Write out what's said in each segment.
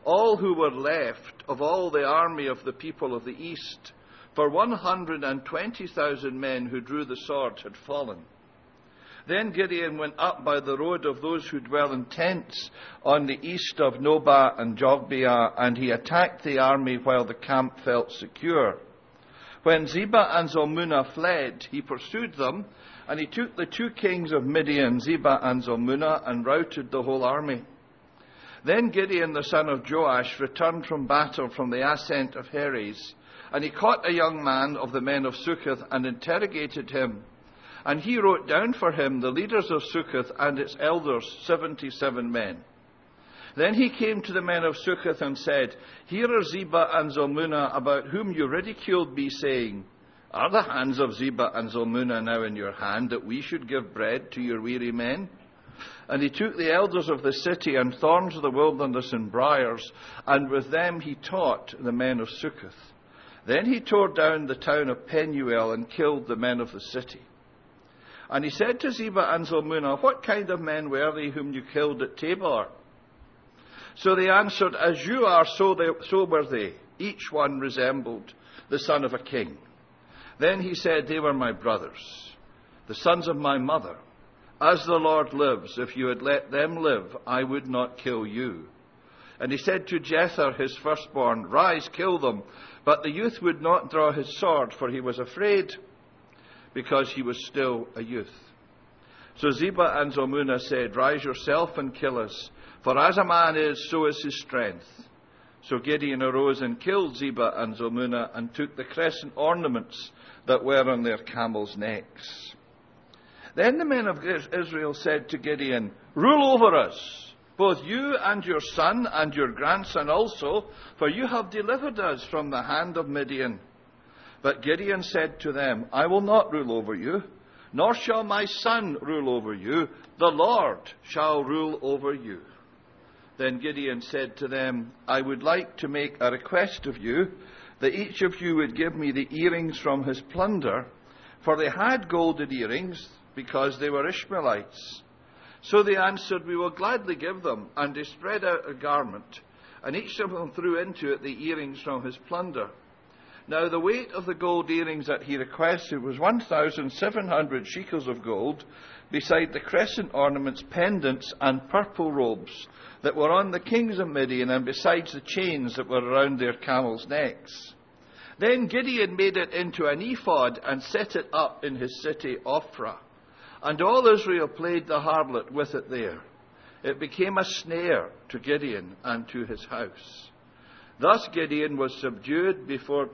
all who were left of all the army of the people of the east, for 120,000 men who drew the sword had fallen. Then Gideon went up by the road of those who dwell in tents on the east of Nobah and Jogbeah, and he attacked the army while the camp felt secure. When Zebah and Zalmunna fled, he pursued them, and he took the 2 kings of Midian, Zebah and Zalmunna, and routed the whole army. Then Gideon the son of Joash returned from battle from the ascent of Heres, and he caught a young man of the men of Succoth and interrogated him. And he wrote down for him the leaders of Succoth and its elders, 77 men. Then he came to the men of Succoth and said, "Here are Zebah and Zalmunna, about whom you ridiculed me, saying, 'Are the hands of Zebah and Zalmunna now in your hand, that we should give bread to your weary men?' And he took the elders of the city and thorns of the wilderness and briars, and with them he taught the men of Succoth. Then he tore down the town of Penuel and killed the men of the city. And he said to Zebah and Zalmunna, 'What kind of men were they whom you killed at Tabor?' So they answered, 'As you are, so were they. Each one resembled the son of a king.' Then he said, 'They were my brothers, the sons of my mother. As the Lord lives, if you had let them live, I would not kill you.' And he said to Jether, his firstborn, 'Rise, kill them.' But the youth would not draw his sword, for he was afraid, because he was still a youth. So Zebah and Zalmunna said, 'Rise yourself and kill us, for as a man is, so is his strength.' So Gideon arose and killed Zebah and Zalmunna, and took the crescent ornaments that were on their camels' necks. Then the men of Israel said to Gideon, 'Rule over us, both you and your son and your grandson also, for you have delivered us from the hand of Midian.' But Gideon said to them, 'I will not rule over you, nor shall my son rule over you. The Lord shall rule over you.' Then Gideon said to them, 'I would like to make a request of you, that each of you would give me the earrings from his plunder, for they had golden earrings, because they were Ishmaelites.' So they answered, 'We will gladly give them.' And they spread out a garment, and each of them threw into it the earrings from his plunder. Now the weight of the gold earrings that he requested was 1,700 shekels of gold, beside the crescent ornaments, pendants, and purple robes that were on the kings of Midian, and besides the chains that were around their camels' necks. Then Gideon made it into an ephod and set it up in his city Ophrah. And all Israel played the harlot with it there. It became a snare to Gideon and to his house. Thus Midian was subdued before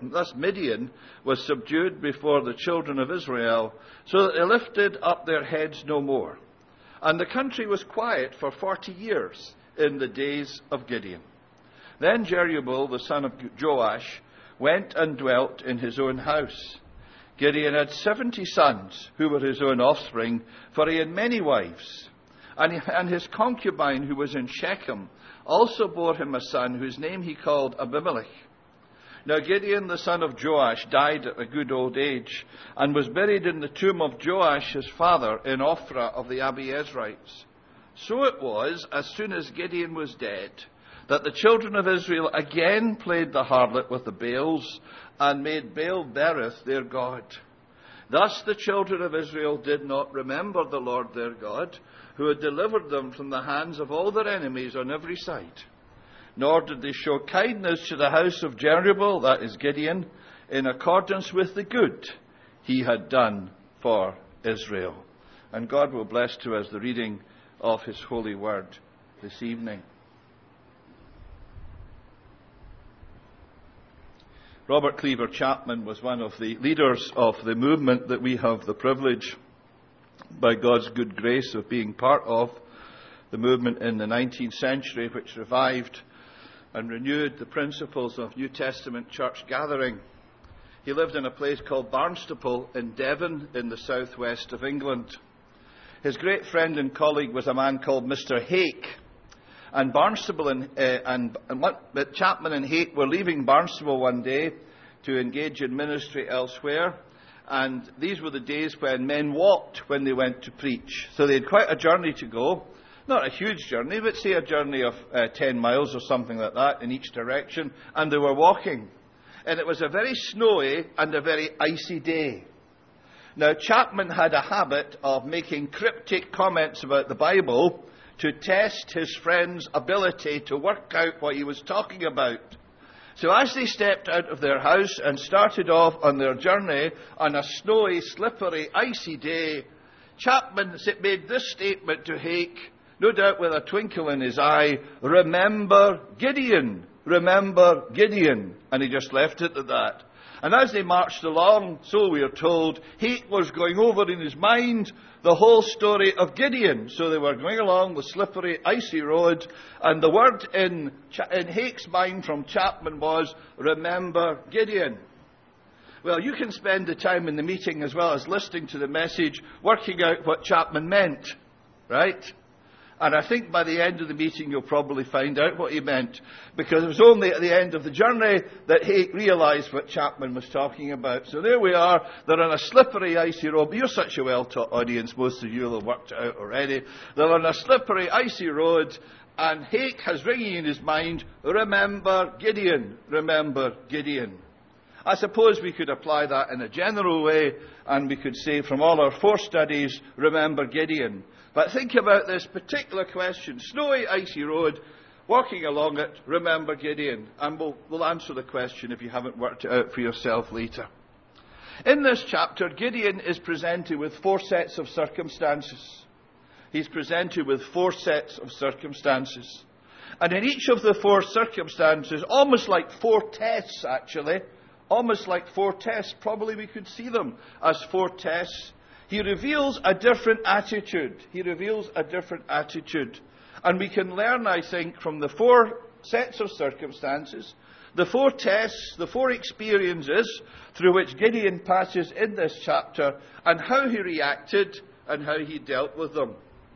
the children of Israel, so that they lifted up their heads no more. And the country was quiet for 40 years in the days of Gideon. Then Jerubbaal, the son of Joash, went and dwelt in his own house. Gideon had 70 sons, who were his own offspring, for he had many wives. And his concubine, who was in Shechem, also bore him a son, whose name he called Abimelech. Now Gideon, the son of Joash, died at a good old age, and was buried in the tomb of Joash his father in Ophrah of the Abiezrites. So it was, as soon as Gideon was dead, that the children of Israel again played the harlot with the Baals, and made Baal-berith their god. Thus the children of Israel did not remember the Lord their God, who had delivered them from the hands of all their enemies on every side. Nor did they show kindness to the house of Jerubbaal, that is Gideon, in accordance with the good he had done for Israel. And God will bless to us the reading of his holy word this evening. Robert Cleaver Chapman was one of the leaders of the movement that we have the privilege, by God's good grace, of being part of, the movement in the 19th century which revived and renewed the principles of New Testament church gathering. He lived in a place called Barnstaple in Devon in the southwest of England. His great friend and colleague was a man called Mr. Hake. And Chapman and Hake were leaving Barnstaple one day to engage in ministry elsewhere. And these were the days when men walked when they went to preach. So they had quite a journey to go. Not a huge journey, but say a journey of 10 miles or something like that in each direction. And they were walking. And it was a very snowy and a very icy day. Now, Chapman had a habit of making cryptic comments about the Bible to test his friend's ability to work out what he was talking about. So as they stepped out of their house and started off on their journey on a snowy, slippery, icy day, Chapman made this statement to Hake, no doubt with a twinkle in his eye, "Remember Gideon, remember Gideon." And he just left it at that. And as they marched along, so we are told, Hake was going over in his mind the whole story of Gideon. So they were going along the slippery, icy road, and the word in Hake's mind from Chapman was, "Remember Gideon." Well, you can spend the time in the meeting as well as listening to the message, working out what Chapman meant, right? And I think by the end of the meeting you'll probably find out what he meant, because it was only at the end of the journey that Hake realised what Chapman was talking about. So there we are, they're on a slippery, icy road. But you're such a well-taught audience, most of you will have worked it out already. They're on a slippery, icy road, and Hake has ringing in his mind, "Remember Gideon, remember Gideon." I suppose we could apply that in a general way, and we could say from all our 4 studies, "Remember Gideon." But think about this particular question. Snowy, icy road, walking along it, remember Gideon. And we'll answer the question if you haven't worked it out for yourself later. In this chapter, Gideon is presented with 4 sets of circumstances. He's presented with 4 sets of circumstances. And in each of the 4 circumstances, almost like 4 tests actually, almost like 4 tests, probably we could see them as 4 tests, he reveals a different attitude. He reveals a different attitude. And we can learn, I think, from the 4 sets of circumstances, the 4 tests, the 4 experiences through which Gideon passes in this chapter, and how he reacted and how he dealt with them.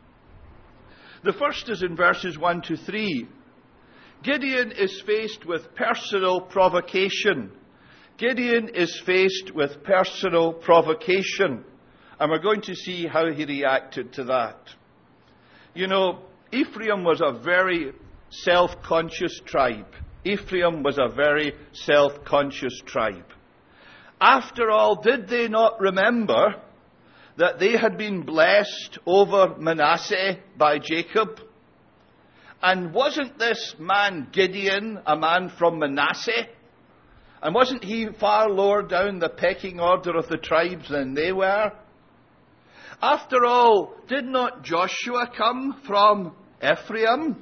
The first is in verses 1 to 3. Gideon is faced with personal provocation. Gideon is faced with personal provocation. And we're going to see how he reacted to that. You know, Ephraim was a very self-conscious tribe. Ephraim was a very self-conscious tribe. After all, did they not remember that they had been blessed over Manasseh by Jacob? And wasn't this man Gideon a man from Manasseh? And wasn't he far lower down the pecking order of the tribes than they were? After all, did not Joshua come from Ephraim?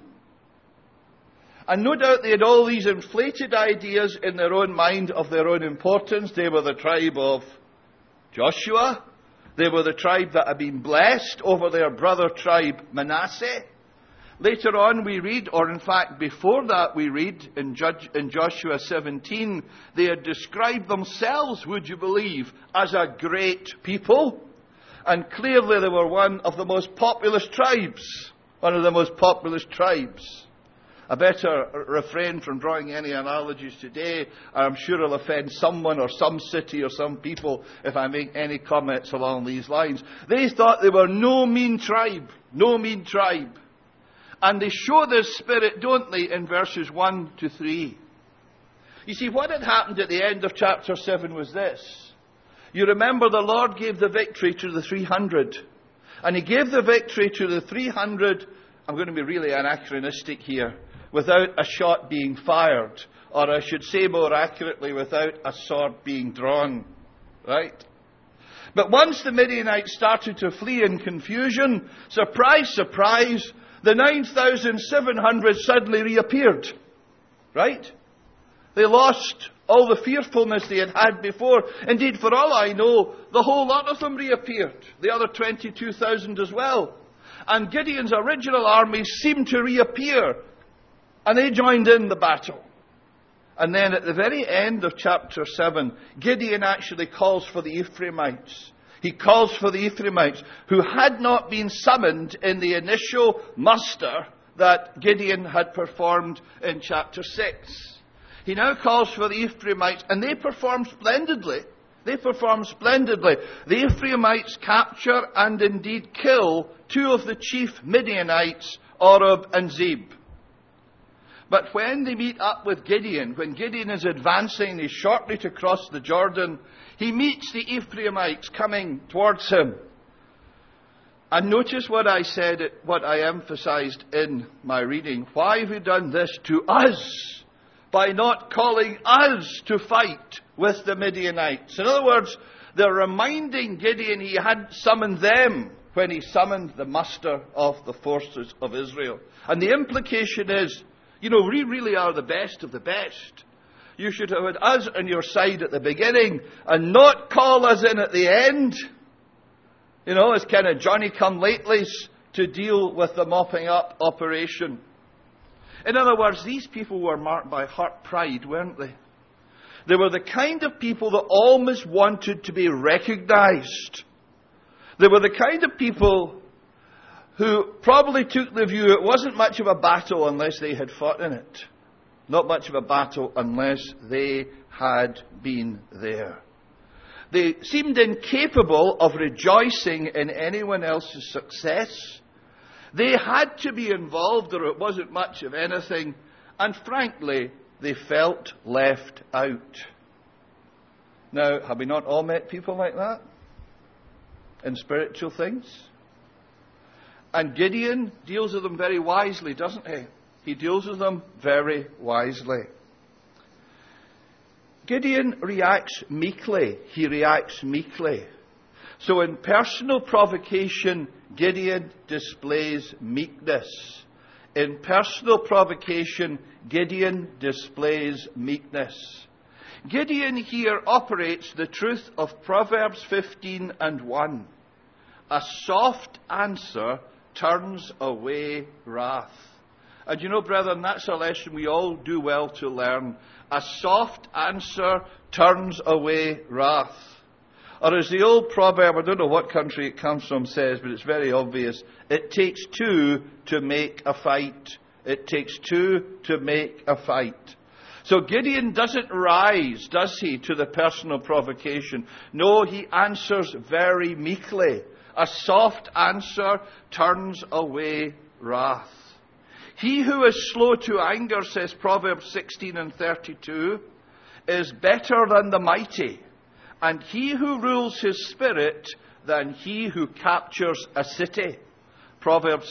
And no doubt they had all these inflated ideas in their own mind of their own importance. They were the tribe of Joshua. They were the tribe that had been blessed over their brother tribe Manasseh. Later on we read, or in fact before that we read in Joshua 17, they had described themselves, would you believe, as a great people. And clearly they were one of the most populous tribes. One of the most populous tribes. I better refrain from drawing any analogies today. I'm sure I'll offend someone or some city or some people if I make any comments along these lines. They thought they were no mean tribe. No mean tribe. And they show this spirit, don't they, in verses 1 to 3. You see, what had happened at the end of chapter 7 was this. You remember the Lord gave the victory to the 300. And he gave the victory to the 300, I'm going to be really anachronistic here, without a shot being fired. Or I should say more accurately, without a sword being drawn. Right? But once the Midianites started to flee in confusion, surprise, surprise, the 9,700 suddenly reappeared. Right? They lost all the fearfulness they had had before. Indeed, for all I know, the whole lot of them reappeared. The other 22,000 as well. And Gideon's original army seemed to reappear. And they joined in the battle. And then at the very end of chapter 7, Gideon actually calls for the Ephraimites. He calls for the Ephraimites who had not been summoned in the initial muster that Gideon had performed in chapter 6. He now calls for the Ephraimites, and they perform splendidly. They perform splendidly. The Ephraimites capture and indeed kill two of the chief Midianites, Oreb and Zeb. But when they meet up with Gideon, when Gideon is advancing, he's shortly to cross the Jordan, he meets the Ephraimites coming towards him. And notice what I said, what I emphasized in my reading. Why have you done this to us by not calling us to fight with the Midianites? In other words, they're reminding Gideon he hadn't summoned them when he summoned the muster of the forces of Israel. And the implication is, we really are the best of the best. You should have had us on your side at the beginning and not call us in at the end. It's kind of Johnny-come-latelys to deal with the mopping up operation. In other words, these people were marked by hurt pride, weren't they? They were the kind of people that almost wanted to be recognized. They were the kind of people who probably took the view it wasn't much of a battle unless they had fought in it. Not much of a battle unless they had been there. They seemed incapable of rejoicing in anyone else's success. They had to be involved or it wasn't much of anything. And frankly, they felt left out. Now, have we not all met people like that? In spiritual things? And Gideon deals with them very wisely, doesn't he? He deals with them very wisely. Gideon reacts meekly. He reacts meekly. So in personal provocation, Gideon displays meekness. In personal provocation, Gideon displays meekness. Gideon here operates the truth of Proverbs 15:1. A soft answer turns away wrath. And brethren, that's a lesson we all do well to learn. A soft answer turns away wrath. Or as the old proverb, I don't know what country it comes from, says, but it's very obvious. It takes two to make a fight. It takes two to make a fight. So Gideon doesn't rise, does he, to the personal provocation? No, he answers very meekly. A soft answer turns away wrath. He who is slow to anger, says Proverbs 16:32, is better than the mighty, and he who rules his spirit than he who captures a city. Proverbs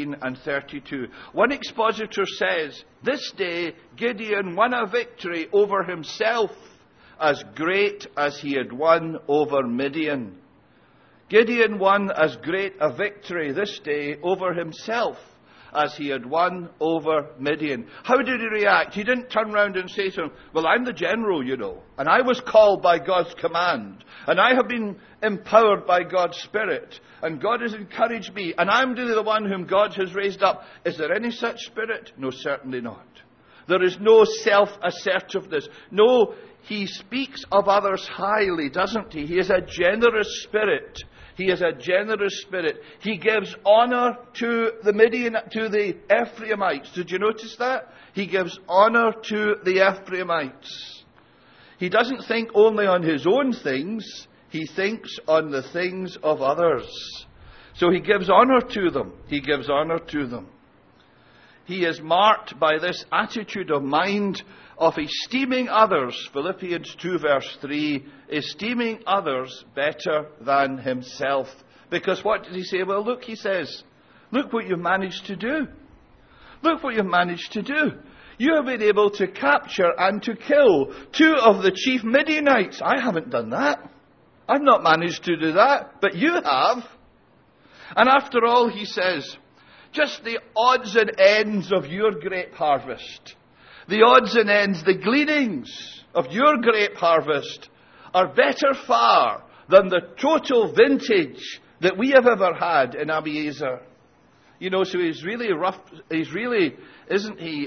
16:32. One expositor says, this day Gideon won a victory over himself as great as he had won over Midian. Gideon won as great a victory this day over himself as he had won over Midian. How did he react? He didn't turn round and say to him, well, I'm the general, and I was called by God's command, and I have been empowered by God's Spirit, and God has encouraged me, and I'm really the one whom God has raised up. Is there any such spirit? No, certainly not. There is no self-assertiveness. No, he speaks of others highly, doesn't he? He is a generous spirit. He is a generous spirit. He gives honor to the Ephraimites. Did you notice that? He gives honor to the Ephraimites. He doesn't think only on his own things. He thinks on the things of others. So he gives honor to them. He gives honor to them. He is marked by this attitude of mind of esteeming others. Philippians 2 verse 3, esteeming others better than himself. Because what did he say? Well, look, he says, look what you've managed to do. Look what you've managed to do. You have been able to capture and to kill two of the chief Midianites. I haven't done that. I've not managed to do that, but you have. And after all, he says, just the odds and ends of your grape harvest, the odds and ends, the gleanings of your grape harvest are better far than the total vintage that we have ever had in Abiezer. So he's really rough. Isn't he,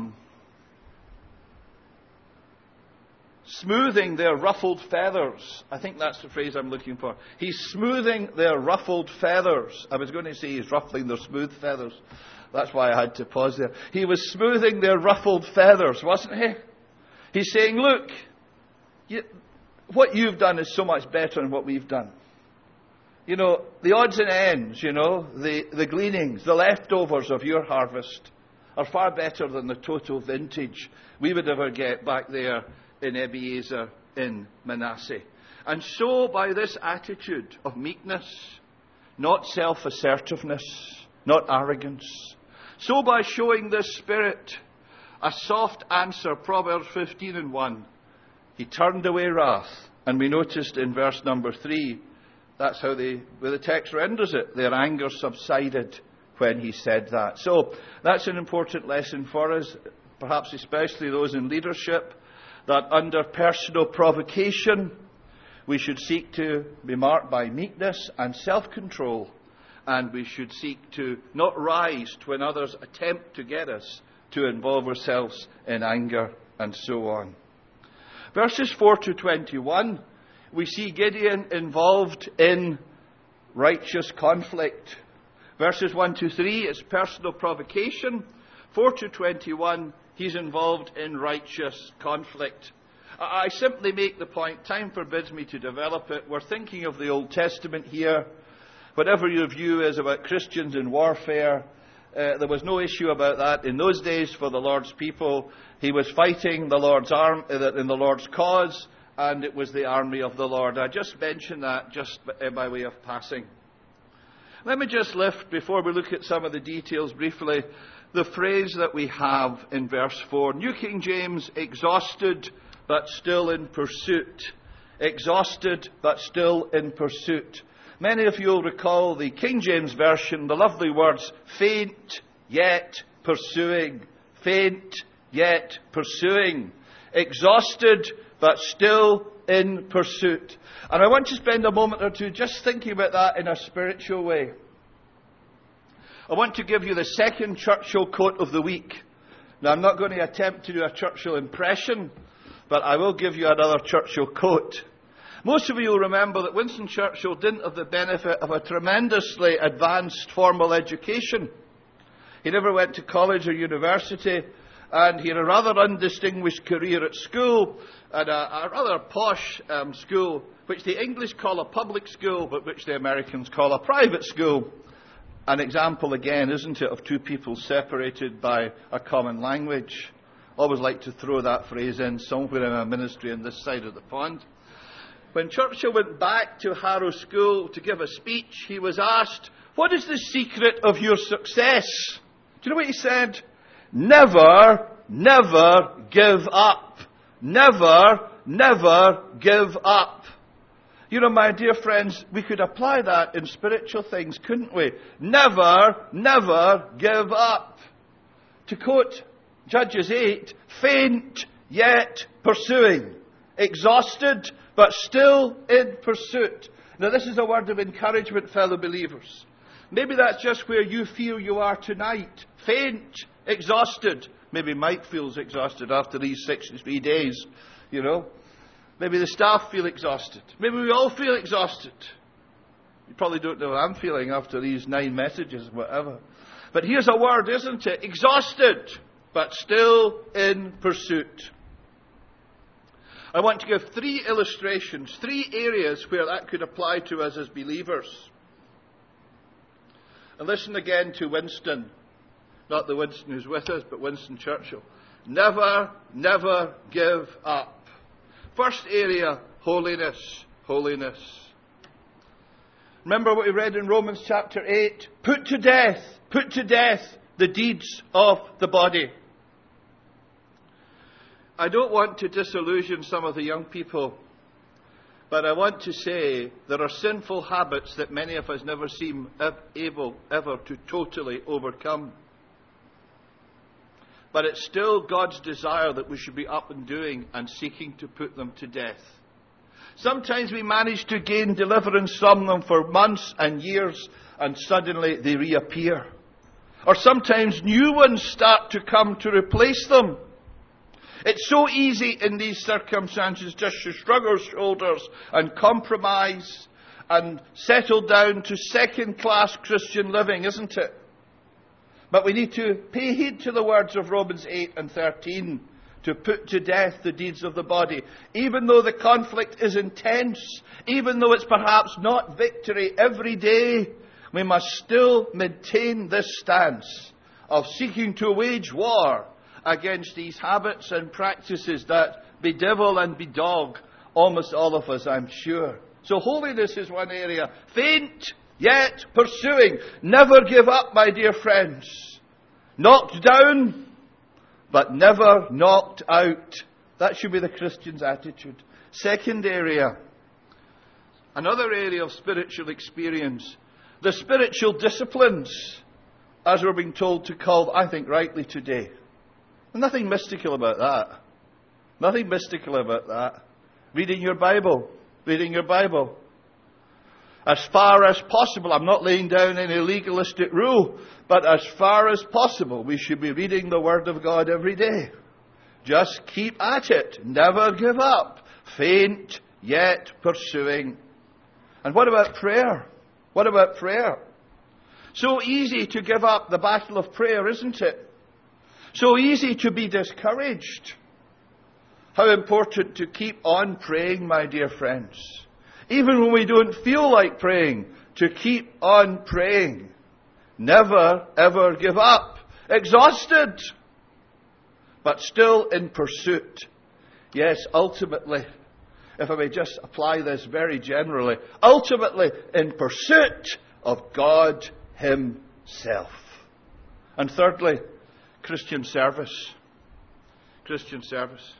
smoothing their ruffled feathers. I think that's the phrase I'm looking for. He's smoothing their ruffled feathers. I was going to say he's ruffling their smooth feathers. That's why I had to pause there. He was smoothing their ruffled feathers, wasn't he? He's saying, look, what you've done is so much better than what we've done. You know, the odds and ends, you know, the gleanings, the leftovers of your harvest are far better than the total vintage we would ever get back there in Ebiezer in Manasseh. And so by this attitude of meekness, not self-assertiveness, not arrogance, so by showing this spirit, a soft answer, Proverbs 15:1, he turned away wrath. And we noticed in verse number 3, that's how the text renders it. Their anger subsided when he said that. So that's an important lesson for us, perhaps especially those in leadership, that under personal provocation, we should seek to be marked by meekness and self-control. And we should seek to not rise when others attempt to get us to involve ourselves in anger and so on. Verses 4 to 21, we see Gideon involved in righteous conflict. Verses 1 to 3, it's personal provocation. 4 to 21, he's involved in righteous conflict. I simply make the point, time forbids me to develop it. We're thinking of the Old Testament here. Whatever your view is about Christians in warfare, there was no issue about that in those days for the Lord's people. He was fighting the Lord's in the Lord's cause, and it was the army of the Lord. I just mentioned that just by way of passing. Let me just lift, before we look at some of the details briefly, the phrase that we have in verse 4. New King James, exhausted but still in pursuit. Exhausted but still in pursuit. Many of you will recall the King James Version, the lovely words, faint yet pursuing. Faint yet pursuing. Exhausted but still in pursuit. And I want to spend a moment or two just thinking about that in a spiritual way. I want to give you the second Churchill quote of the week. Now, I'm not going to attempt to do a Churchill impression, but I will give you another Churchill quote. Most of you will remember that Winston Churchill didn't have the benefit of a tremendously advanced formal education. He never went to college or university, and he had a rather undistinguished career at school, and a rather posh school, which the English call a public school, but which the Americans call a private school. An example again, isn't it, of two people separated by a common language. Always like to throw that phrase in somewhere in a ministry on this side of the pond. When Churchill went back to Harrow School to give a speech, he was asked, what is the secret of your success? Do you know what he said? Never, never give up. Never, never give up. You know, my dear friends, we could apply that in spiritual things, couldn't we? Never, never give up. To quote Judges 8, faint yet pursuing. Exhausted but still in pursuit. Now, this is a word of encouragement, fellow believers. Maybe that's just where you feel you are tonight. Faint, exhausted. Maybe Mike feels exhausted after these 63 days, you know. Maybe the staff feel exhausted. Maybe we all feel exhausted. You probably don't know how I'm feeling after these 9 messages, whatever. But here's a word, isn't it? Exhausted, but still in pursuit. I want to give 3 illustrations, 3 areas where that could apply to us as believers. And listen again to Winston. Not the Winston who's with us, but Winston Churchill. Never, never give up. First area, holiness. Holiness. Remember what we read in Romans chapter 8? Put to death the deeds of the body. I don't want to disillusion some of the young people, but I want to say there are sinful habits that many of us never seem able ever to totally overcome. But it's still God's desire that we should be up and doing and seeking to put them to death. Sometimes we manage to gain deliverance from them for months and years, and suddenly they reappear. Or sometimes new ones start to come to replace them. It's so easy in these circumstances just to shrug our shoulders and compromise and settle down to second-class Christian living, isn't it? But we need to pay heed to the words of Romans 8 and 13. to put to death the deeds of the body. Even though the conflict is intense, even though it's perhaps not victory every day, we must still maintain this stance of seeking to wage war against these habits and practices that bedevil and bedog almost all of us, I'm sure. So holiness is one area. Faint, yet pursuing. Never give up, my dear friends. Knocked down, but never knocked out. That should be the Christian's attitude. Second area. Another area of spiritual experience. The spiritual disciplines, as we're being told to call, I think rightly today. Nothing mystical about that. Nothing mystical about that. Reading your Bible. Reading your Bible. As far as possible, I'm not laying down any legalistic rule, but as far as possible, we should be reading the Word of God every day. Just keep at it. Never give up. Faint, yet pursuing. And what about prayer? What about prayer? So easy to give up the battle of prayer, isn't it? So easy to be discouraged. How important to keep on praying, my dear friends. Even when we don't feel like praying, to keep on praying. Never, ever give up. Exhausted, but still in pursuit. Yes, ultimately, if I may just apply this very generally, ultimately in pursuit of God Himself. And thirdly, Christian service. Christian service.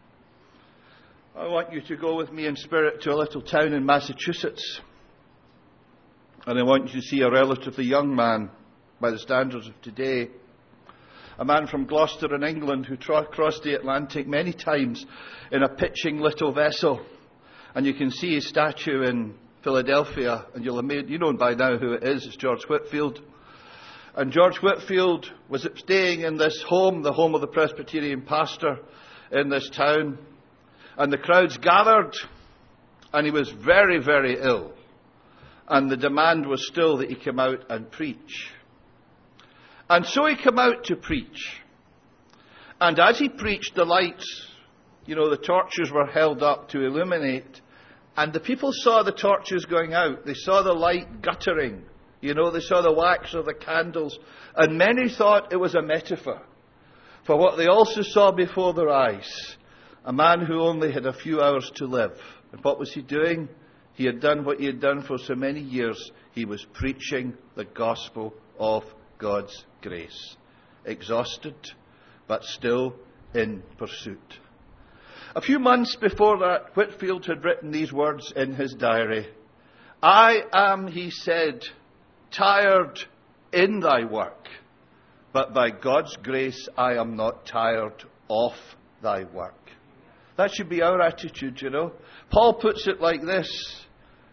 I want you to go with me in spirit to a little town in Massachusetts. And I want you to see a relatively young man, by the standards of today. A man from Gloucester in England who crossed the Atlantic many times in a pitching little vessel. And you can see his statue in Philadelphia. And you'll have made, you know by now who it is. It's George Whitefield. And George Whitefield was staying in this home, the home of the Presbyterian pastor in this town. And the crowds gathered, and he was very, very ill. And the demand was still that he come out and preach. And so he came out to preach. And as he preached, the lights, the torches were held up to illuminate. And the people saw the torches going out. They saw the light guttering. They saw the wax of the candles. And many thought it was a metaphor for what they also saw before their eyes. A man who only had a few hours to live. And what was he doing? He had done what he had done for so many years. He was preaching the gospel of God's grace. Exhausted, but still in pursuit. A few months before that, Whitefield had written these words in his diary. I am, he said, tired in thy work, but by God's grace I am not tired of thy work. That should be our attitude, Paul puts it like this.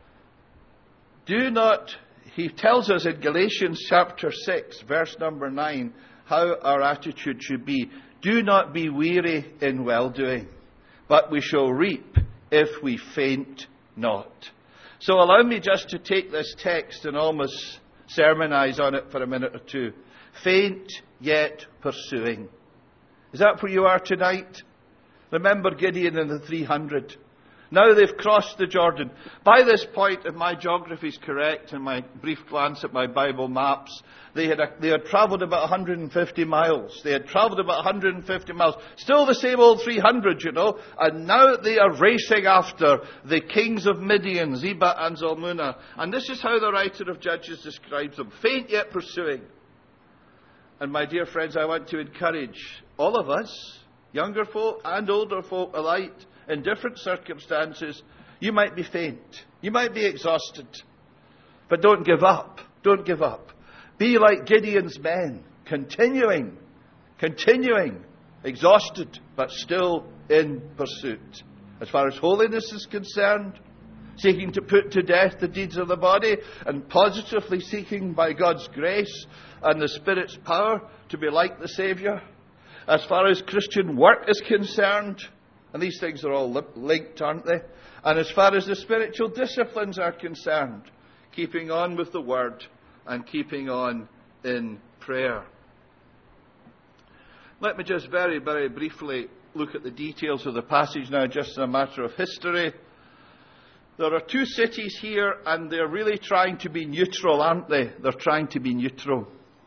He tells us in Galatians chapter 6, verse number 9, how our attitude should be. Do not be weary in well-doing, but we shall reap if we faint not. So allow me just to take this text and almost sermonize on it for a minute or two. Faint, yet pursuing. Is that where you are tonight? Remember Gideon and the 300. Now they've crossed the Jordan. By this point, if my geography is correct and my brief glance at my Bible maps, they had travelled about 150 miles. They had travelled about 150 miles. Still the same old 300, And now they are racing after the kings of Midian, Zebah and Zalmunna. And this is how the writer of Judges describes them. Faint yet pursuing. And my dear friends, I want to encourage all of us, younger folk and older folk alike, in different circumstances. You might be faint. You might be exhausted. But don't give up. Don't give up. Be like Gideon's men. Continuing. Exhausted, but still in pursuit. As far as holiness is concerned, seeking to put to death the deeds of the body, and positively seeking by God's grace and the Spirit's power to be like the Saviour. As far as Christian work is concerned, and these things are all linked, aren't they? And as far as the spiritual disciplines are concerned, keeping on with the Word and keeping on in prayer. Let me just very, very briefly look at the details of the passage now, just as a matter of history. There are two cities here, and they're really trying to be neutral, aren't they? They're trying to be neutral.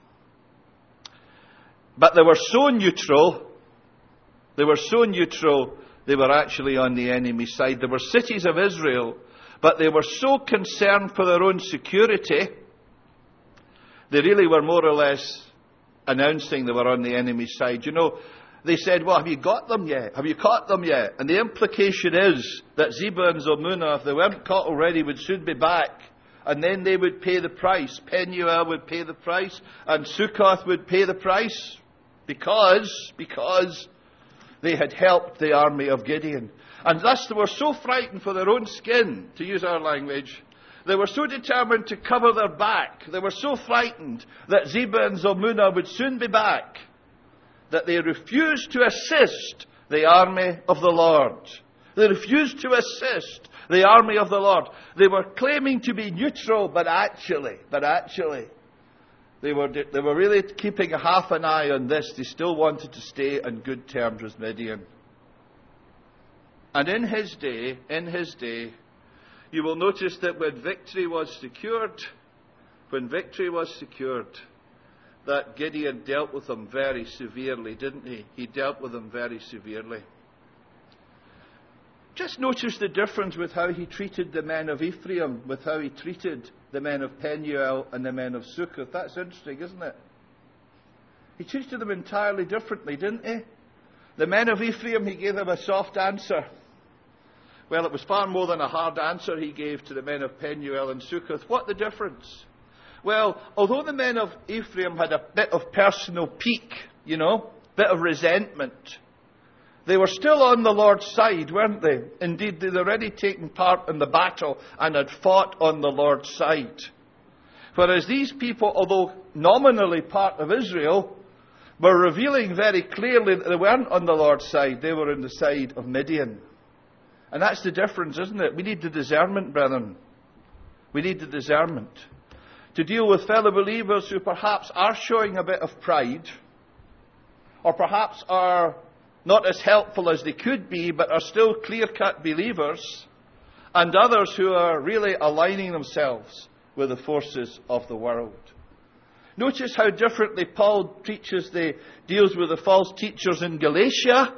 But they were so neutral, they were actually on the enemy's side. They were cities of Israel, but they were so concerned for their own security, they really were more or less announcing they were on the enemy's side. You know, they said, well, have you got them yet? Have you caught them yet? And the implication is that Zebah and Zalmunna, if they weren't caught already, would soon be back. And then they would pay the price. Penuel would pay the price. And Sukkoth would pay the price. Because they had helped the army of Gideon. And thus they were so frightened for their own skin, to use our language. They were so determined to cover their back. They were so frightened that Zebah and Zalmunna would soon be back, that they refused to assist the army of the Lord. They refused to assist the army of the Lord. They were claiming to be neutral, but actually, they were really keeping a half an eye on this. They still wanted to stay on good terms with Midian. And in his day, you will notice that when victory was secured, that Gideon dealt with them very severely, didn't he? He dealt with them very severely. Just notice the difference with how he treated the men of Ephraim, with how he treated the men of Penuel and the men of Sukkoth. That's interesting, isn't it? He treated them entirely differently, didn't he? The men of Ephraim, he gave them a soft answer. Well, it was far more than a hard answer he gave to the men of Penuel and Sukkoth. What the difference? Well, although the men of Ephraim had a bit of personal pique, bit of resentment, they were still on the Lord's side, weren't they? Indeed, they'd already taken part in the battle and had fought on the Lord's side. Whereas these people, although nominally part of Israel, were revealing very clearly that they weren't on the Lord's side. They were on the side of Midian. And that's the difference, isn't it? We need the discernment, brethren. We need the discernment to deal with fellow believers who perhaps are showing a bit of pride, or perhaps are not as helpful as they could be, but are still clear-cut believers, and others who are really aligning themselves with the forces of the world. Notice how differently Paul deals with the false teachers in Galatia.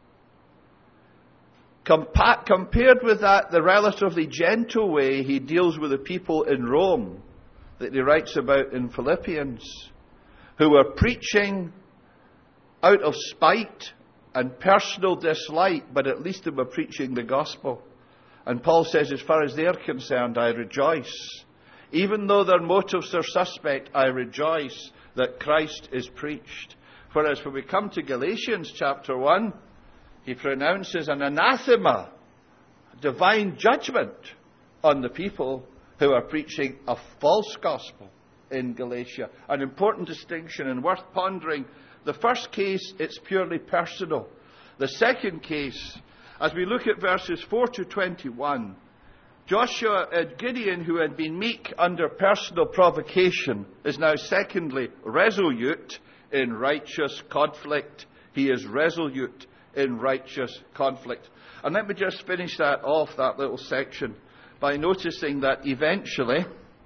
Compared with that, the relatively gentle way he deals with the people in Rome that he writes about in Philippians, who were preaching out of spite and personal dislike, but at least they were preaching the gospel. And Paul says, as far as they're concerned, I rejoice. Even though their motives are suspect, I rejoice that Christ is preached. Whereas when we come to Galatians chapter 1, he pronounces an anathema, divine judgment on the people who are preaching a false gospel in Galatia. An important distinction and worth pondering. The first case, it's purely personal. The second case, as we look at verses 4 to 21, Gideon, who had been meek under personal provocation, is now secondly resolute in righteous conflict. He is resolute in righteous conflict. And let me just finish that off, that little section, by noticing that eventually,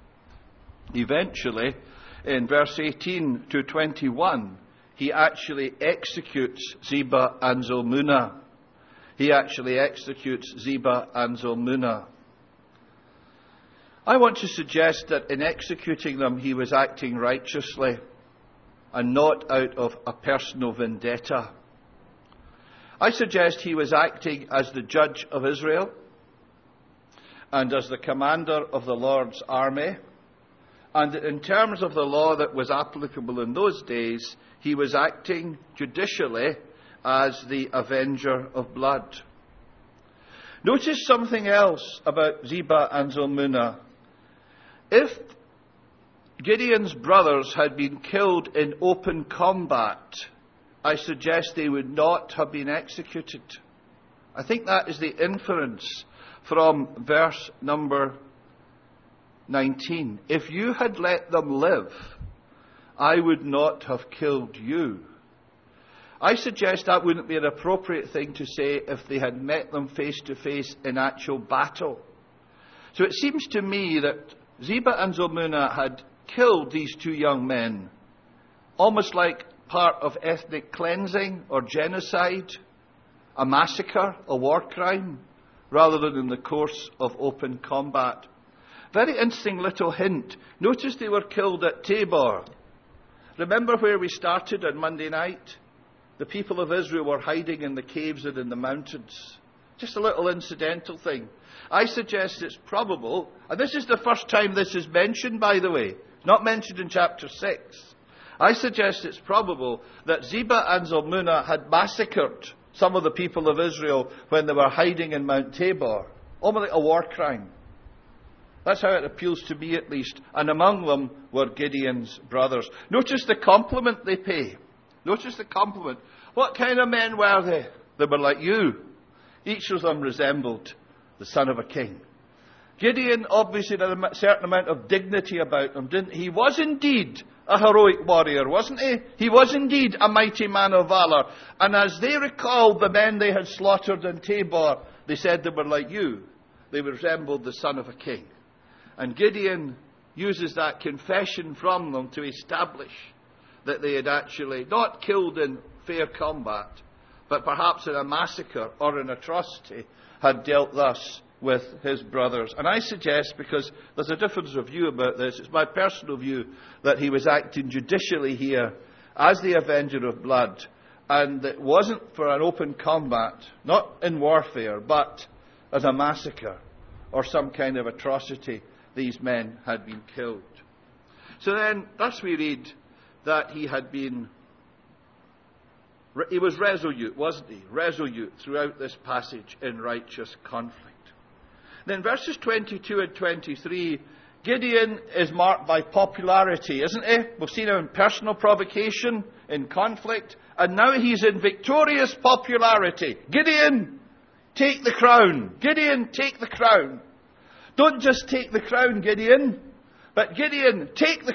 in verse 18 to 21, he actually executes Zebah and Zalmunna. I want to suggest that in executing them, he was acting righteously and not out of a personal vendetta. I suggest he was acting as the judge of Israel and as the commander of the Lord's army. And in terms of the law that was applicable in those days, he was acting judicially as the avenger of blood. Notice something else about Zebah and Zalmunna. If Gideon's brothers had been killed in open combat, I suggest they would not have been executed. I think that is the inference from verse number 19. If you had let them live, I would not have killed you. I suggest that wouldn't be an appropriate thing to say if they had met them face to face in actual battle. So it seems to me that Zebah and Zalmunna had killed these two young men, almost like part of ethnic cleansing or genocide, a massacre, a war crime, rather than in the course of open combat. Very interesting little hint. Notice they were killed at Tabor. Remember where we started on Monday night? The people of Israel were hiding in the caves and in the mountains. Just a little incidental thing. I suggest it's probable, and this is the first time this is mentioned, by the way, not mentioned in chapter 6. I suggest it's probable that Zebah and Zalmunna had massacred some of the people of Israel when they were hiding in Mount Tabor. Almost like a war crime. That's how it appeals to me, at least. And among them were Gideon's brothers. Notice the compliment they pay. Notice the compliment. What kind of men were they? They were like you. Each of them resembled the son of a king. Gideon obviously had a certain amount of dignity about him, didn't he? He was indeed a heroic warrior, wasn't he? He was indeed a mighty man of valor. And as they recalled the men they had slaughtered in Tabor, they said they were like you. They resembled the son of a king. And Gideon uses that confession from them to establish that they had actually not killed in fair combat, but perhaps in a massacre or an atrocity, had dealt thus with his brothers. And I suggest, because there's a difference of view about this, it's my personal view that he was acting judicially here as the avenger of blood, and it wasn't for an open combat, not in warfare, but as a massacre or some kind of atrocity. These men had been killed. So then, thus we read that he was resolute, wasn't he? Resolute throughout this passage in righteous conflict. Then verses 22 and 23, Gideon is marked by popularity, isn't he? We've seen him in personal provocation, in conflict, and now he's in victorious popularity. Gideon, take the crown. Gideon, take the crown. Don't just take the crown, Gideon, but Gideon, take the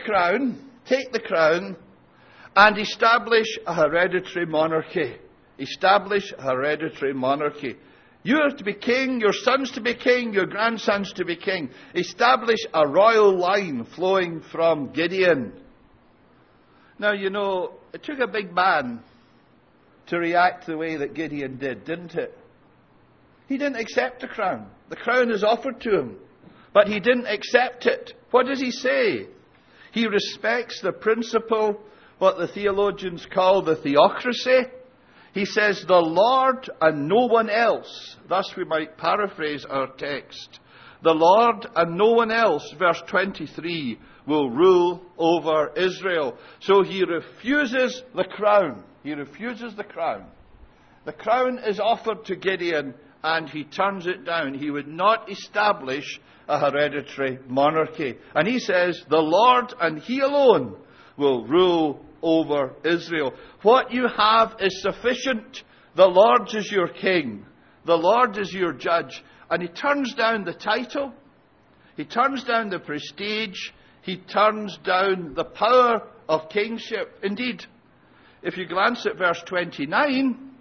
crown, and establish a hereditary monarchy. Establish a hereditary monarchy. You are to be king, your sons to be king, your grandsons to be king. Establish a royal line flowing from Gideon. Now, you know, it took a big man to react the way that Gideon did, didn't it? He didn't accept the crown. The crown is offered to him, but he didn't accept it. What does he say? He respects the principle, what the theologians call the theocracy. He says, the Lord and no one else. Thus we might paraphrase our text. The Lord and no one else, verse 23, will rule over Israel. So he refuses the crown. He refuses the crown. The crown is offered to Gideon, and he turns it down. He would not establish a hereditary monarchy. And he says, the Lord and he alone will rule over Israel. What you have is sufficient. The Lord is your king. The Lord is your judge. And he turns down the title. He turns down the prestige. He turns down the power of kingship. Indeed, if you glance at verse 29,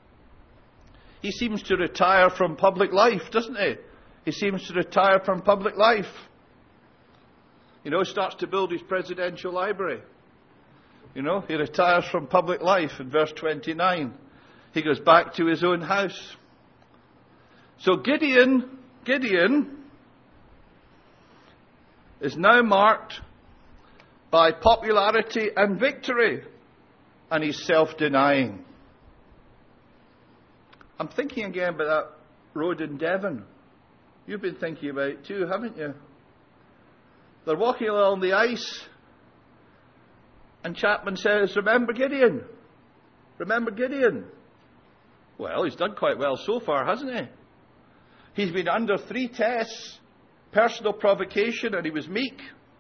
he seems to retire from public life, doesn't he? He seems to retire from public life. You know, starts to build his presidential library. You know, he retires from public life in verse 29. He goes back to his own house. So Gideon is now marked by popularity and victory, and he's self-denying. I'm thinking again about that road in Devon. You've been thinking about it too, haven't you? They're walking along the ice, and Chapman says, remember Gideon? Remember Gideon? Well, he's done quite well so far, hasn't he? He's been under 3 tests, personal provocation, and he was meek.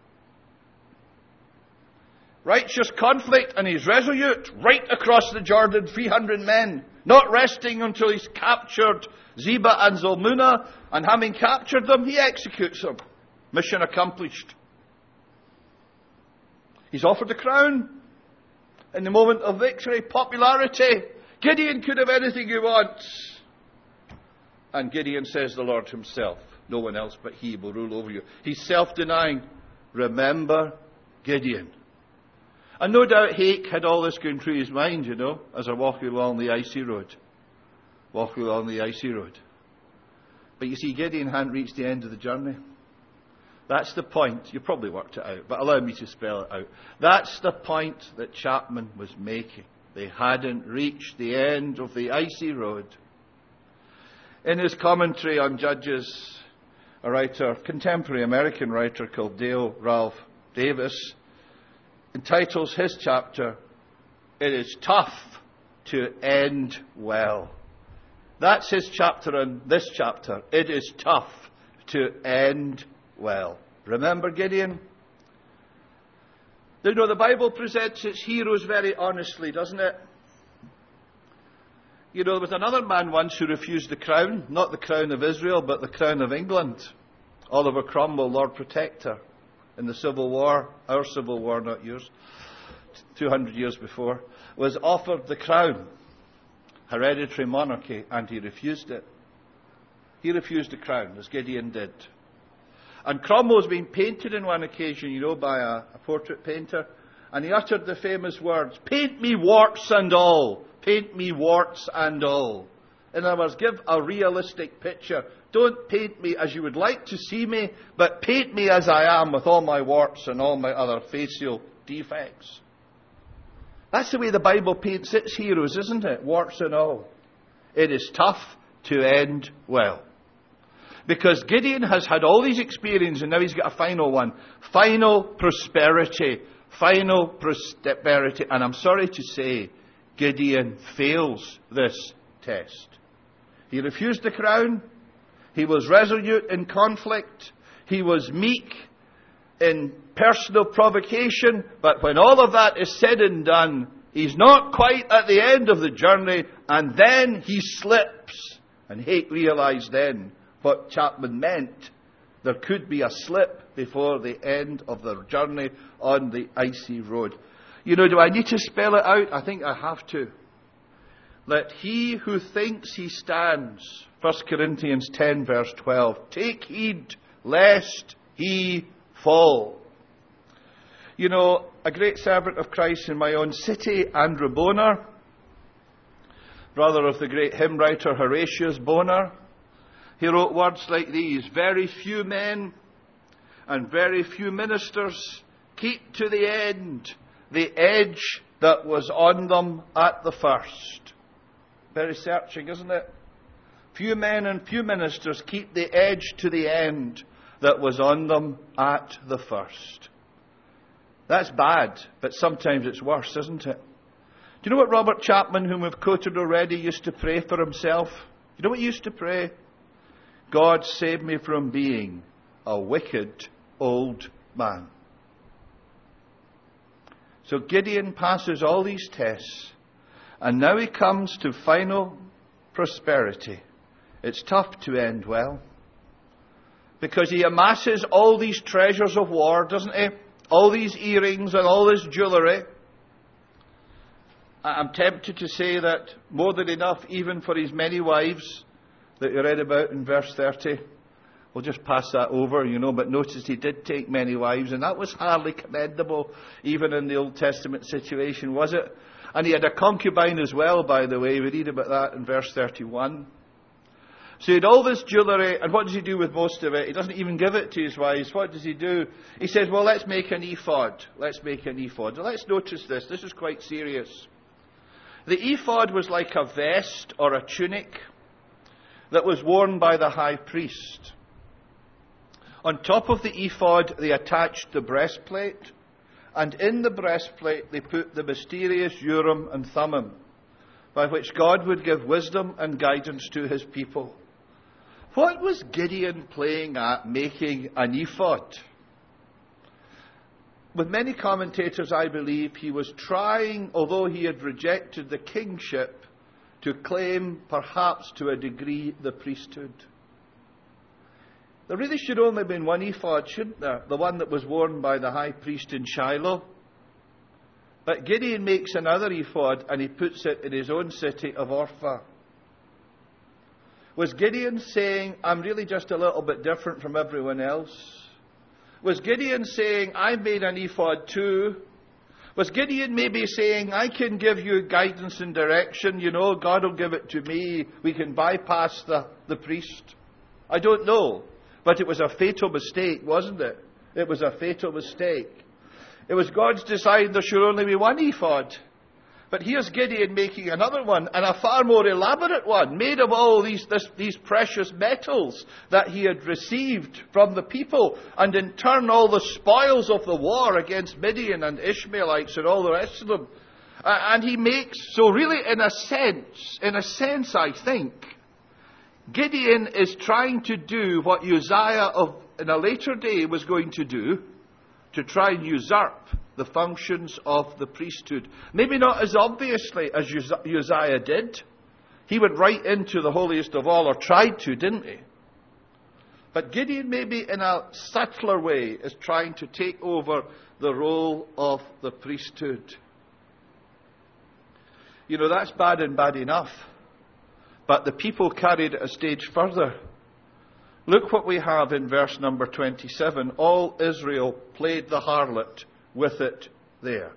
Righteous conflict, and he's resolute, right across the Jordan, 300 men, not resting until he's captured Zebah and Zalmunna, and having captured them, he executes them. Mission accomplished. He's offered the crown. in the moment of victory, popularity. Gideon could have anything he wants. And Gideon says, the Lord himself, no one else but he will rule over you. He's self-denying. Remember Gideon. And no doubt Hake had all this going through his mind, as they're walking along the icy road. Walking along the icy road. But you see, Gideon hadn't reached the end of the journey. That's the point. You probably worked it out, but allow me to spell it out. That's the point that Chapman was making. They hadn't reached the end of the icy road. In his commentary on Judges, a writer, contemporary American writer called Dale Ralph Davis, entitles his chapter, "It is tough to end well." That's his chapter and this chapter. It is tough to end well. Remember Gideon? The Bible presents its heroes very honestly, doesn't it? There was another man once who refused the crown, not the crown of Israel, but the crown of England. Oliver Cromwell, Lord Protector, in the Civil War, our Civil War, not yours, 200 years before, was offered the crown, hereditary monarchy, and he refused it. He refused the crown, as Gideon did. And Cromwell's been painted on one occasion, by a portrait painter, and he uttered the famous words, "Paint me warts and all. Paint me warts and all." In other words, give a realistic picture. Don't paint me as you would like to see me, but paint me as I am with all my warts and all my other facial defects. That's the way the Bible paints its heroes, isn't it? Warts and all. It is tough to end well. Because Gideon has had all these experiences and now he's got a final one. Final prosperity. Final prosperity. And I'm sorry to say, Gideon fails this test. He refused the crown. He was resolute in conflict. He was meek in personal provocation. But when all of that is said and done, he's not quite at the end of the journey. And then he slips. And Hake realized then what Chapman meant. There could be a slip before the end of the journey on the icy road. Do I need to spell it out? I think I have to. Let he who thinks he stands, 1 Corinthians 10 verse 12, take heed lest he fall. A great servant of Christ in my own city, Andrew Bonar, brother of the great hymn writer Horatius Bonar, he wrote words like these: very few men and very few ministers keep to the end the edge that was on them at the first. Very searching, isn't it? Few men and few ministers keep the edge to the end that was on them at the first. That's bad, but sometimes it's worse, isn't it? Do you know what Robert Chapman, whom we've quoted already, used to pray for himself? You know what he used to pray? God save me from being a wicked old man. So Gideon passes all these tests, and now he comes to final prosperity. It's tough to end well, because he amasses all these treasures of war, doesn't he? All these earrings and all this jewellery. I'm tempted to say that more than enough even for his many wives that you read about in verse 30. We'll just pass that over, but notice he did take many wives, and that was hardly commendable, even in the Old Testament situation, was it? And he had a concubine as well, by the way. We read about that in verse 31. So he had all this jewellery, and what does he do with most of it? He doesn't even give it to his wives. What does he do? He says, well, let's make an ephod. Let's make an ephod. Now, let's notice this. This is quite serious. The ephod was like a vest or a tunic that was worn by the high priest. On top of the ephod, they attached the breastplate, and in the breastplate they put the mysterious Urim and Thummim, by which God would give wisdom and guidance to his people. What was Gideon playing at, making an ephod? With many commentators, I believe, he was trying, although he had rejected the kingship, to claim, perhaps to a degree, the priesthood. There really should only have been one ephod, shouldn't there? The one that was worn by the high priest in Shiloh. But Gideon makes another ephod and he puts it in his own city of Orpha. Was Gideon saying, I'm really just a little bit different from everyone else? Was Gideon saying, I made an ephod too? Was Gideon maybe saying, I can give you guidance and direction, God will give it to me, we can bypass the priest? I don't know. But it was a fatal mistake, wasn't it? It was a fatal mistake. It was God's design there should only be one ephod. But here's Gideon making another one, and a far more elaborate one, made of all these precious metals that he had received from the people, and in turn all the spoils of the war against Midian and Ishmaelites and all the rest of them. And he makes, so really in a sense, I think, Gideon is trying to do what Uzziah in a later day was going to do, to try and usurp the functions of the priesthood. Maybe not as obviously as Uzziah did. He went right into the holiest of all, or tried to, didn't he? But Gideon, maybe in a subtler way, is trying to take over the role of the priesthood. That's bad and bad enough. But the people carried it a stage further. Look what we have in verse number 27. All Israel played the harlot with it there.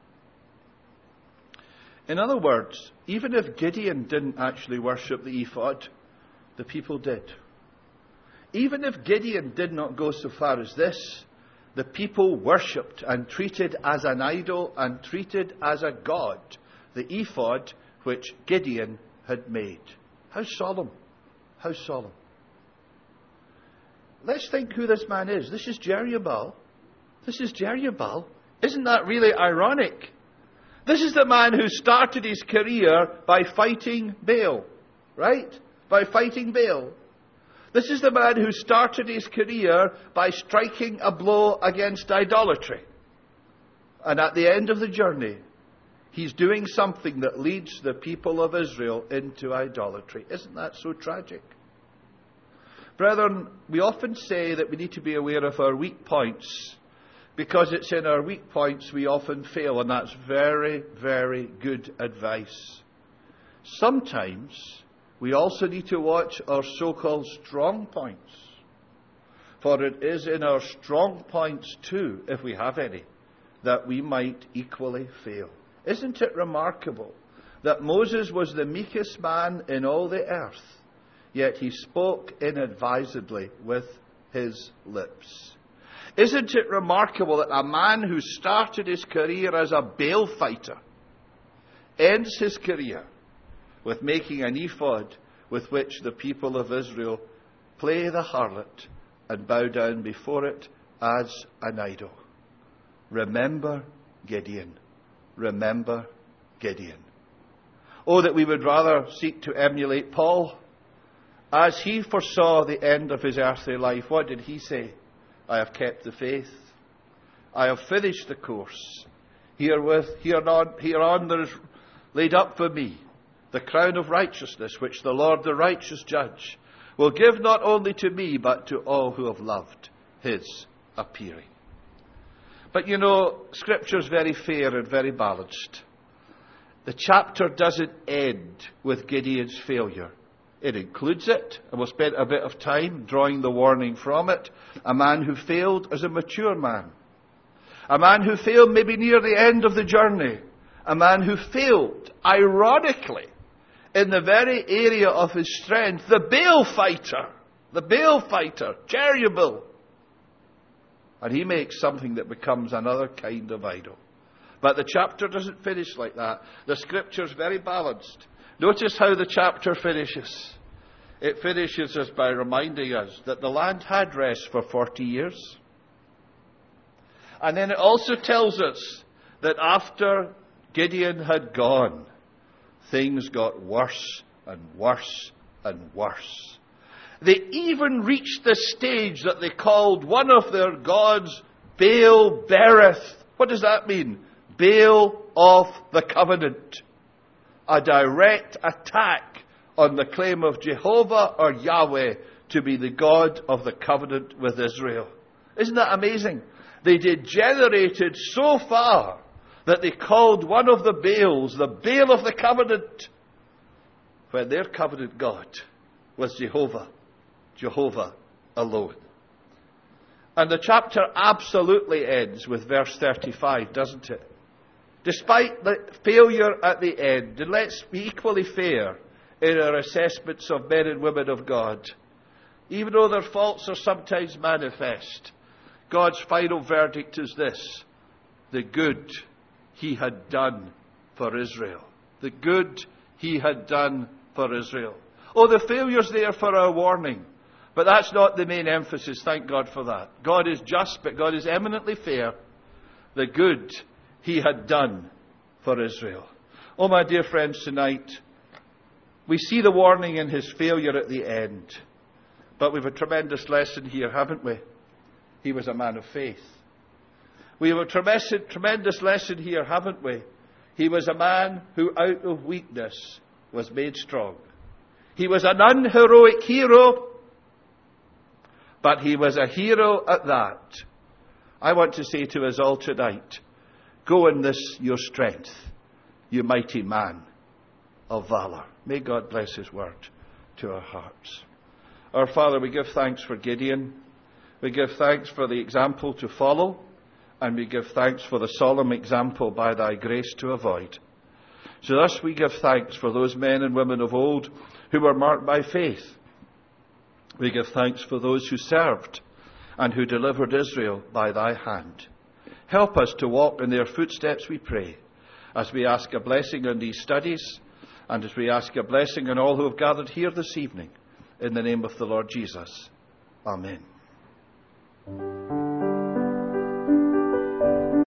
In other words, even if Gideon didn't actually worship the ephod, the people did. Even if Gideon did not go so far as this, the people worshipped and treated as an idol and treated as a god the ephod which Gideon had made. How solemn. How solemn. Let's think who this man is. This is Jerubbaal. This is Jerubbaal. Isn't that really ironic? This is the man who started his career by fighting Baal. Right? By fighting Baal. This is the man who started his career by striking a blow against idolatry. And at the end of the journey, he's doing something that leads the people of Israel into idolatry. Isn't that so tragic? Brethren, we often say that we need to be aware of our weak points, because it's in our weak points we often fail, and that's very, very good advice. Sometimes we also need to watch our so-called strong points, for it is in our strong points too, if we have any, that we might equally fail. Isn't it remarkable that Moses was the meekest man in all the earth, yet he spoke inadvisedly with his lips? Isn't it remarkable that a man who started his career as a Baal fighter ends his career with making an ephod with which the people of Israel play the harlot and bow down before it as an idol? Remember Gideon. Remember Gideon. Oh, that we would rather seek to emulate Paul. As he foresaw the end of his earthly life, what did he say? I have kept the faith. I have finished the course. Hereon there is laid up for me the crown of righteousness, which the Lord, the righteous judge, will give not only to me, but to all who have loved his appearing. But Scripture is very fair and very balanced. The chapter doesn't end with Gideon's failure. It includes it, and we'll spend a bit of time drawing the warning from it. A man who failed as a mature man. A man who failed maybe near the end of the journey. A man who failed, ironically, in the very area of his strength. The Baal fighter, Jerubbaal. And he makes something that becomes another kind of idol. But the chapter doesn't finish like that. The Scripture's very balanced. Notice how the chapter finishes. It finishes us by reminding us that the land had rest for 40 years. And then it also tells us that after Gideon had gone, things got worse and worse and worse. They even reached the stage that they called one of their gods Baal Berith. What does that mean? Baal of the covenant. A direct attack on the claim of Jehovah or Yahweh to be the God of the covenant with Israel. Isn't that amazing? They degenerated so far that they called one of the Baals the Baal of the covenant, when their covenant God was Jehovah, Jehovah alone. And the chapter absolutely ends with verse 35, doesn't it? Despite the failure at the end, and let's be equally fair in our assessments of men and women of God, even though their faults are sometimes manifest, God's final verdict is this: the good He had done for Israel. The good He had done for Israel. Oh, the failure's there for our warning, but that's not the main emphasis. Thank God for that. God is just, but God is eminently fair. The good He had done for Israel. Oh, my dear friends, tonight we see the warning in His failure at the end. But we've a tremendous lesson here, haven't we? He was a man of faith. We have a tremendous lesson here, haven't we? He was a man who out of weakness was made strong. He was an unheroic hero, but he was a hero at that. I want to say to us all tonight, go in this your strength, you mighty man of valor. May God bless His word to our hearts. Our Father, we give thanks for Gideon. We give thanks for the example to follow. And we give thanks for the solemn example by Thy grace to avoid. So thus we give thanks for those men and women of old who were marked by faith. We give thanks for those who served and who delivered Israel by Thy hand. Help us to walk in their footsteps, we pray, as we ask a blessing on these studies and as we ask a blessing on all who have gathered here this evening. In the name of the Lord Jesus. Amen.